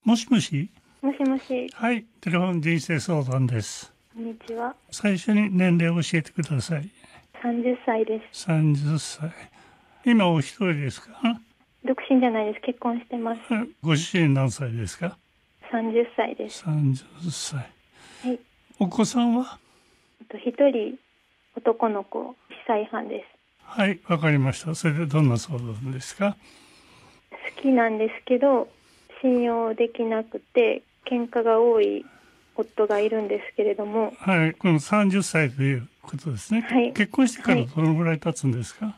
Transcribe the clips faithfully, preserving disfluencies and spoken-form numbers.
もしもし。 もしもし。 はい、テレフォン人生相談です。 こんにちは。 最初に年齢を教えてください。 さんじゅっさいです。 さんじゅっさい。今お一人ですか？ 独身じゃないです。結婚してます。 ご自身何歳ですか？ さんじゅっさいです。 さんじゅっさい。 はい。 お子さんは？ 一人男の子、いっさいはんです。 はい、わかりました。それでどんな相談ですか？ 好きなんですけど、信用できなくて、喧嘩が多い夫がいるんですけれども。 はい、このさんじゅっさいということですね。 はい。 結婚してからどのぐらい経つんですか？ はい、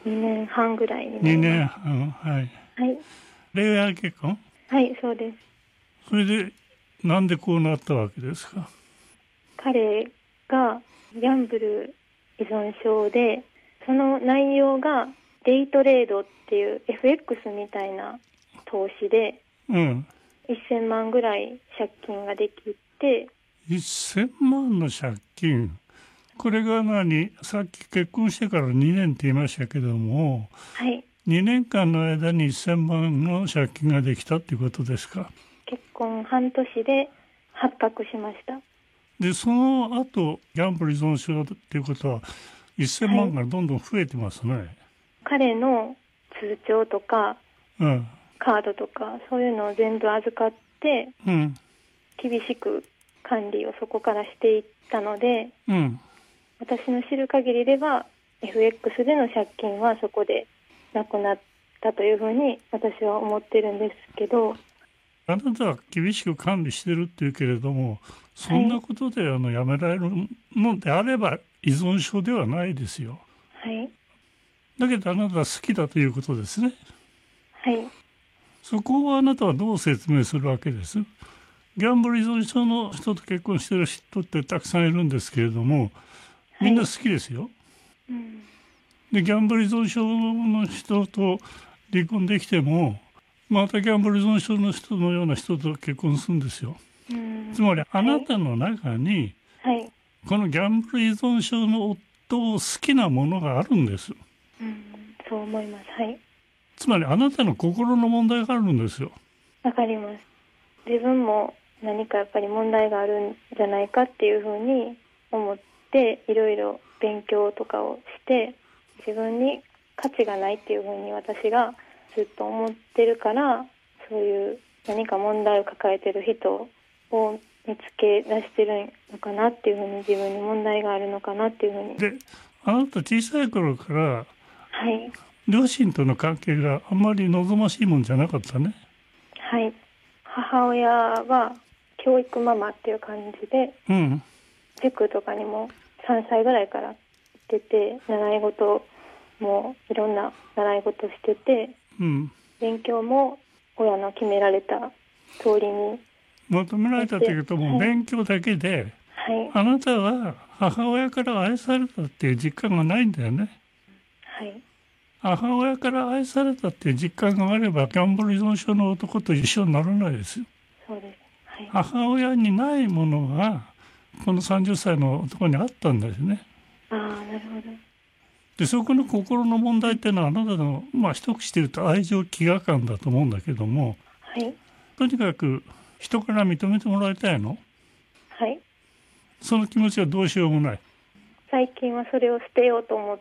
にねんはんぐらいになります。 にねんはん、はい。 はい。 恋愛結婚？ はい、そうです。 それで、なんでこうなったわけですか？ 彼がギャンブル依存症で、その内容がデイトレードっていう エフエックス みたいな投資で、 うん。 せんまんぐらい借金ができて。 せんまんの借金。これが何？さっき結婚してからにねんって言いましたけども、 はい。 にねんかんの間にせんまんの借金ができたっていうことですか？ 結婚半年で発覚しました。 で、その後、ギャンブル依存症っていうことは、せんまんがどんどん増えてますね。はい、 彼の通帳とか、うん、カードとか、そういうのを全部預かって、うん、厳しく管理をそこからしていったので、うん、私の知る限りでは エフエックス での借金はそこでなくなったというふうに私は思ってるんですけど。 あなたは厳しく管理してるっていうけれども、そんなことであのやめられるのであれば依存症ではないですよ。 はい。 だけどあなたは好きだということですね。 はい。 そこをあなたはどう説明するわけです？ギャンブル依存症の人と結婚してる人ってたくさんいるんですけれども、みんな好きですよ。はい、うん、でギャンブル依存症の人と離婚できても、またギャンブル依存症の人のような人と結婚するんですよ。うん、つまりあなたの中に、はい、このギャンブル依存症の夫を好きなものがあるんです。 うん、そう思います。はい。 つまりあなたの心の問題があるんですよ。 わかります。自分も何かやっぱり問題があるんじゃないかっていうふうに思って、いろいろ勉強とかをして、自分に価値がないっていうふうに私がずっと思ってるから、そういう何か問題を抱えてる人を見つけ出してるのかなっていうふうに、自分に問題があるのかなっていうふうに。 で、あなた小さい頃から、 はい、 両親との関係があんまり望ましいもんじゃなかったね。 はい。母親は教育ママっていう感じで、うん、塾とかにもさんさいぐらいから行ってて、習い事もいろんな習い事してて、うん、勉強も親の決められた通りに求められたというと、もう勉強だけで、はい、あなたは母親から愛されたっていう実感がないんだよね。はい。母親から愛されたっていう実感があれば、ギャンブル依存症の男と一緒にならないですよ。 そうです。はい、 母親にないものがこのさんじゅっさいの男にあったんですね。 ああ、なるほど。 で、そこの心の問題っていうのは、あなたの、まあ一口して言うと愛情飢餓感だと思うんだけども、はい、とにかく人から認めてもらいたいの？ はい。 その気持ちはどうしようもない。 最近はそれを捨てようと思って、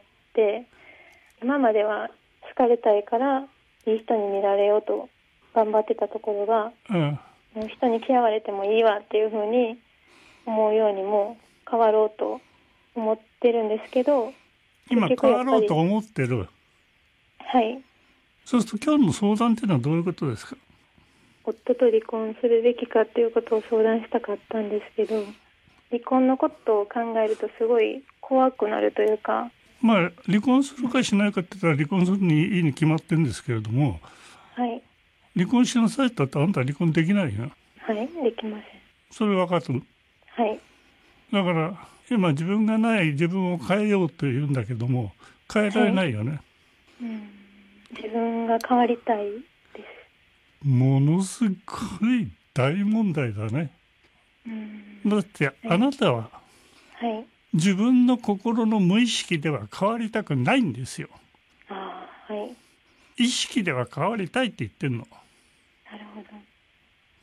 今までは好かれたいからいい人に見られようと頑張ってたところが、うん、もう人に嫌われてもいいわっていうふうに思うようにも変わろうと思ってるんですけど、 今変わろうと思ってる。 はい。 そうすると今日の相談っていうのはどういうことですか？ 夫と離婚するべきかっていうことを相談したかったんですけど、離婚のことを考えるとすごい怖くなるというか。 まあ離婚するかしないかって言ったら離婚するにいいに決まってるんですけれども、はい。離婚しなさいって言ったらあんたは離婚できないよ。 はい、できません。 それ分かってる。はい。だから今自分がない自分を変えようと言うんだけども、変えられないよね。はい、 うん、自分が変わりたいです。 ものすごい大問題だね。うん、だってあなたは、はい、自分の心の無意識では変わりたくないんですよ。あ、はい。意識では変わりたいって言ってんの。 なるほど。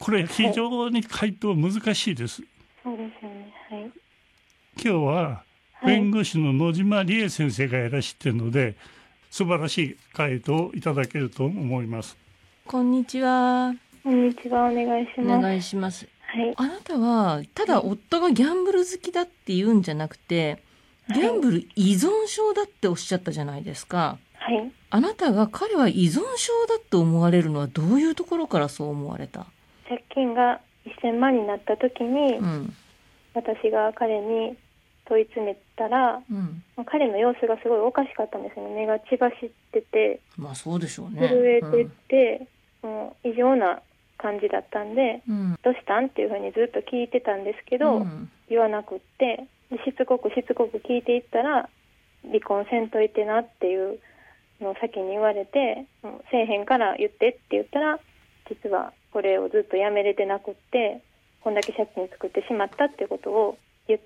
これ非常に回答難しいです。 そうですよね。はい。 今日は弁護士の野島理恵先生がいらしているので、素晴らしい回答をいただけると思います。 こんにちは。 こんにちは。お願いします。 お願いします。 はい。 あなたはただ夫がギャンブル好きだって言うんじゃなくて、ギャンブル依存症だっておっしゃったじゃないですか。 はい。 あなたが彼は依存症だと思われるのはどういうところからそう思われた？ 借金がせんまんになった時に、 うん、 私が彼に問い詰めたら、うん、彼の様子がすごいおかしかったんですよね。目が血走ってて、 まあそうでしょうね。 震えてて、うん、もう異常な感じだったんで、うん、どうしたんっていうふうにずっと聞いてたんですけど、うん、言わなくって、しつこくしつこく聞いていったら、離婚せんといてなっていうのを先に言われて、うん、せえへんから言ってって言ったら、実はこれをずっとやめれてなくって、こんだけ借金作ってしまったっていうことを言って、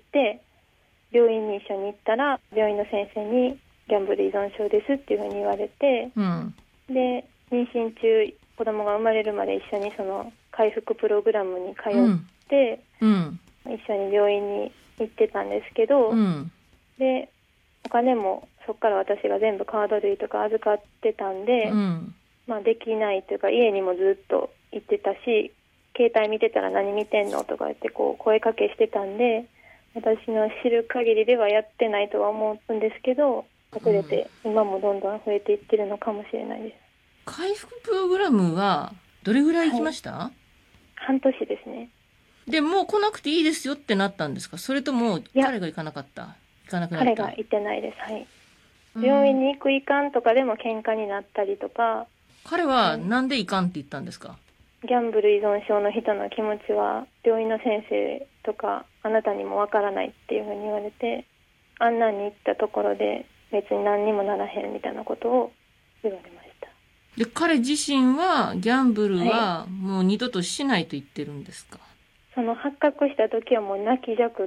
病院に一緒に行ったら、病院の先生にギャンブル依存症ですっていうふうに言われて、うん、で妊娠中子供が生まれるまで一緒にその回復プログラムに通って、うんうん、一緒に病院に行ってたんですけど、うん、でお金もそこから私が全部カード類とか預かってたんで、うん、まあ、できないというか、家にもずっと行ってたし、携帯見てたら何見てんのとか言ってこう声かけしてたんで、私の知る限りではやってないとは思うんですけど、隠れて今もどんどん増えていってるのかもしれないです。 回復プログラムはどれぐらい行きました？はい、 半年ですね。 でもう来なくていいですよってなったんですか？それとも彼が行かなかった？行かなくなった？ 彼が行ってないです。はい。病院に行く行かんとかでも喧嘩になったりとか。 彼はなんで行かんって言ったんですか？ ギャンブル依存症の人の気持ちは病院の先生とかあなたにもわからないっていうふうに言われて、あんなに行ったところで別に何にもならへんみたいなことを言われました。 で、彼自身はギャンブルはもう二度としないと言ってるんですか？はい、 その発覚した時はもう泣きじゃくって、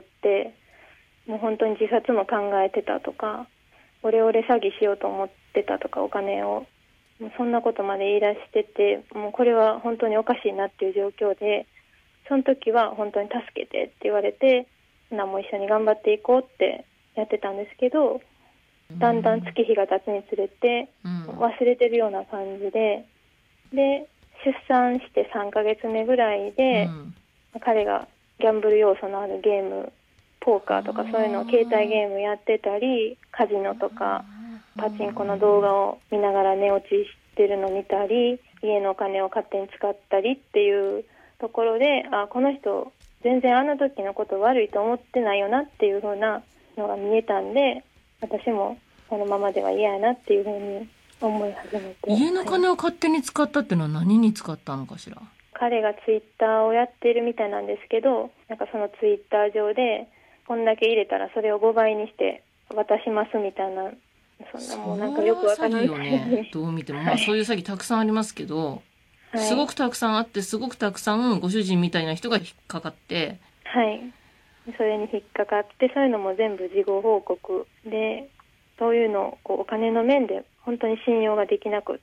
もう本当に自殺も考えてたとか、オレオレ詐欺しようと思ってたとか、お金をもうそんなことまで言い出してて、もうこれは本当におかしいなっていう状況で、その時は本当に助けてって言われて、なも一緒に頑張っていこうってやってたんですけど、だんだん月日が経つにつれて忘れてるような感じで、で出産してさんかげつめぐらいで、うん、彼がギャンブル要素のあるゲーム、ポーカーとかそういうのを携帯ゲームやってたり、カジノとかパチンコの動画を見ながら寝落ちしてるのを見たり、家のお金を勝手に使ったりっていうところで、あ、この人全然あの時のこと悪いと思ってないよなっていう風なのが見えたんで、私もこのままでは嫌やなっていう風に思い始めて。 家の金を勝手に使ったっていうのは何に使ったのかしら？ 彼がツイッターをやってるみたいなんですけど、なんかそのツイッター上でこんだけ入れたらそれをごばいにして渡しますみたいな、そんなもうなんかよくわからない。 そういう詐欺よね。どう見ても、まあそういう詐欺たくさんありますけど、はい、すごくたくさんあって、すごくたくさんご主人みたいな人が引っかかって、 はい、それに引っかかって、そういうのも全部事後報告で、そういうのをこうお金の面で本当に信用ができなくって、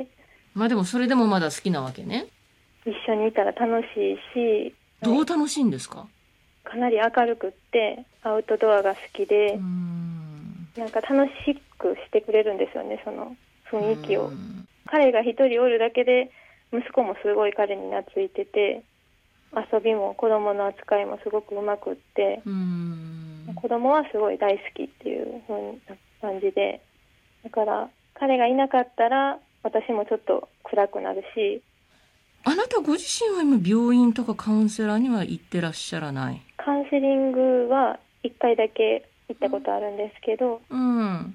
まあでもそれでもまだ好きなわけね。 一緒にいたら楽しいし。 どう楽しいんですか？ かなり明るくってアウトドアが好きで、うーん、なんか楽しくしてくれるんですよね、その雰囲気を。彼が一人おるだけで息子もすごい彼に懐いてて、遊びも子供の扱いもすごくうまくって、うーん、子供はすごい大好きっていう風な感じで、だから彼がいなかったら私もちょっと暗くなるし。 あなたご自身は今病院とかカウンセラーには行ってらっしゃらない？ カウンセリングはいっかいだけ行ったことあるんですけど、うん、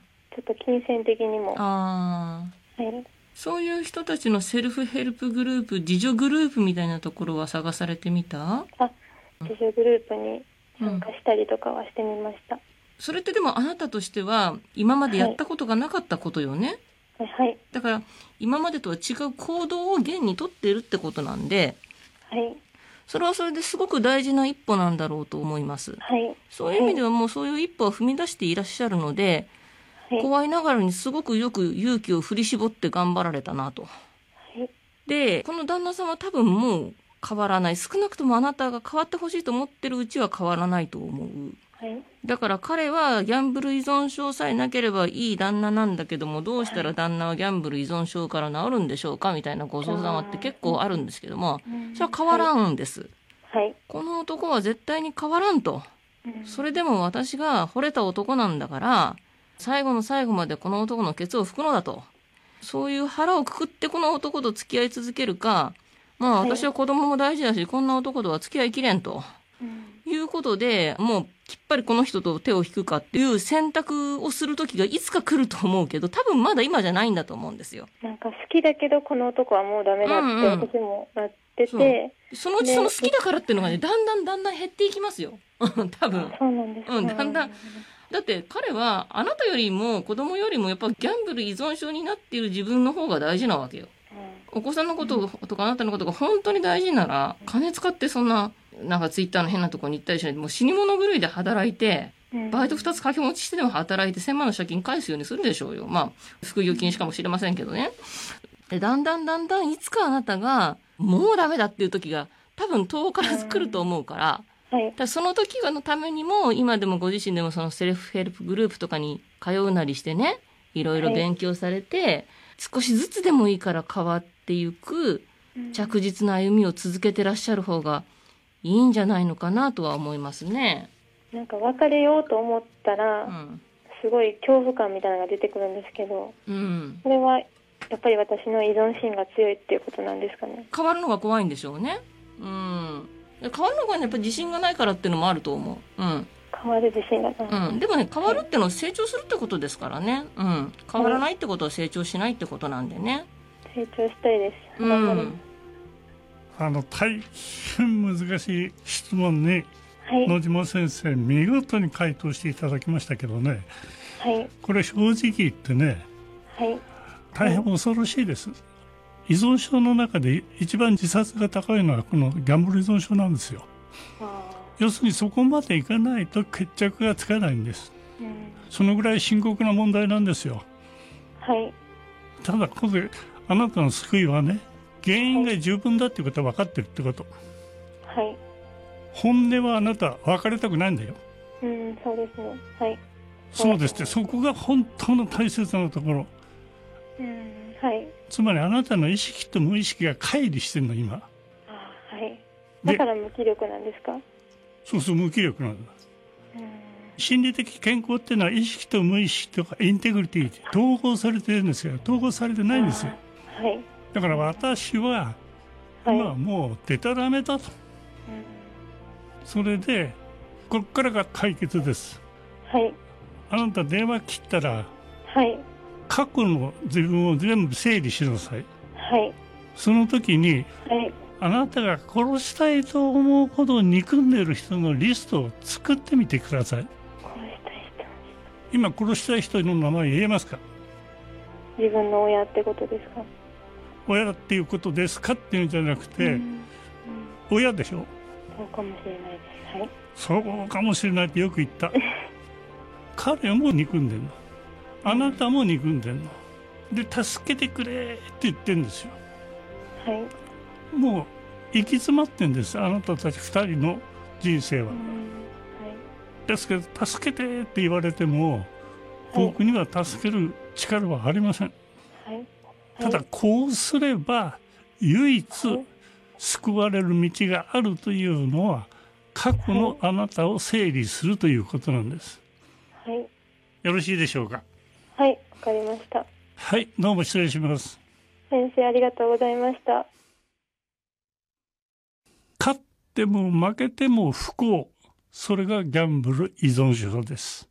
ちょっと金銭的にも。あ、 はい、そういう人たちのセルフヘルプグループ、自助グループみたいなところは探されてみた？ あ、自助グループに参加したりとかはしてみました。うん、 それってでもあなたとしては今までやったことがなかったことよね？ はい、はい、 だから今までとは違う行動を現にとっているってことなんで、はい、それはそれですごく大事な一歩なんだろうと思います。はい、そういう意味ではもうそういう一歩を踏み出していらっしゃるので、はい、怖いながらにすごくよく勇気を振り絞って頑張られたなと。はい、で、この旦那さんは多分もう変わらない。少なくともあなたが変わってほしいと思ってるうちは変わらないと思う。はい、だから彼はギャンブル依存症さえなければいい旦那なんだけども、どうしたら旦那はギャンブル依存症から治るんでしょうかみたいなご相談はって結構あるんですけども、それは変わらんです。はい、この男は絶対に変わらんと。それでも私が惚れた男なんだから、最後の最後までこの男のケツを拭くのだと。そういう腹をくくってこの男と付き合い続けるか、まあ私は子供も大事だし、こんな男とは付き合いきれんと。いうことで、もうきっぱりこの人と手を引くかっていう選択をする時がいつか来ると思うけど、多分まだ今じゃないんだと思うんですよ。 なんか好きだけどこの男はもうダメだって私もなってて、うんうん、 そのうちその好きだからっていうのがね、だんだんだんだん減っていきますよ。多分。 そうなんですか。 うん、だんだん。だって彼はあなたよりも子供よりもやっぱギャンブル依存症になっている自分の方が大事なわけよ。うん、お子さんのこととかあなたのことが本当に大事なら、金使ってそんな、なんかツイッターの変なところに行ったりしないで、もう死に物狂いで働いて、バイトふたつ掛け持ちしてでも働いてせんまんの借金返すようにするでしょうよ。まあ、副業禁止かもしれませんけどね。で、だんだんだんだんいつかあなたが、もうダメだっていう時が多分遠からず来ると思うから、はい、だからその時のためにも、今でもご自身でもそのセルフヘルプグループとかに通うなりしてね、いろいろ勉強されて、はい、少しずつでもいいから変わっていく、着実な歩みを続けてらっしゃる方がいいんじゃないのかなとは思いますね。 なんか別れようと思ったら、うん、すごい恐怖感みたいなのが出てくるんですけど、うん、それはやっぱり私の依存心が強いっていうことなんですかね。 変わるのが怖いんでしょうね。うん。変わるのがやっぱり自信がないからっていうのもあると思う。うん。 変わる自信がない。 うん。でもね、変わるってのは成長するってことですからね。うん。変わらないってことは成長しないってことなんでね。 成長したいです。うん。 あの大変難しい質問に、はい、野島先生見事に回答していただきましたけどね。はい。これ正直言ってね。はい。大変恐ろしいです。依存症の中で一番自殺が高いのはこのギャンブル依存症なんですよ。要するにそこまでいかないと決着がつかないんです、うん、そのぐらい深刻な問題なんですよ。はい。ただここであなたの救いはね、原因が十分だっていうことは分かってるってこと。はい。本音はあなた別れたくないんだよ。 うん、そうですね。はい。 そうですって、そこが本当の大切なところ。 うん、はい。 つまりあなたの意識と無意識が乖離してるの今。あ、 はい。だから無気力なんですか？ そうそう、無気力なんだ。うん、心理的健康っていうのは意識と無意識とかインテグリティ統合されてるんですよ。統合されてないんですよ。はい。だから私は今はもうデタラメだと。はい、それでこっからが解決です。はい。あなた電話切ったら。はい。過去の自分を全部整理しなさい。はい。その時に、はい、あなたが殺したいと思うほど憎んでいる人のリストを作ってみてください。殺したい人。今殺したい人の名前言えますか？ 自分の親ってことですか？ 親っていうことですかっていうんじゃなくて、うんうん、親でしょ？ そうかもしれないです。はい。 そうかもしれないってよく言った。彼も憎んでるの。あなたも憎んでんので、助けてくれって言ってんですよ。はい。もう行き詰まってんです、あなたたちふたりの人生は。はい、ですけど助けてって言われても、僕には助ける力はありません。はいはい、ただこうすれば唯一救われる道があるというのは、過去のあなたを整理するということなんです。はい。よろしいでしょうか？ はい、わかりました。 はい、どうも失礼します。 先生、ありがとうございました。 勝っても負けても不幸、それがギャンブル依存症です。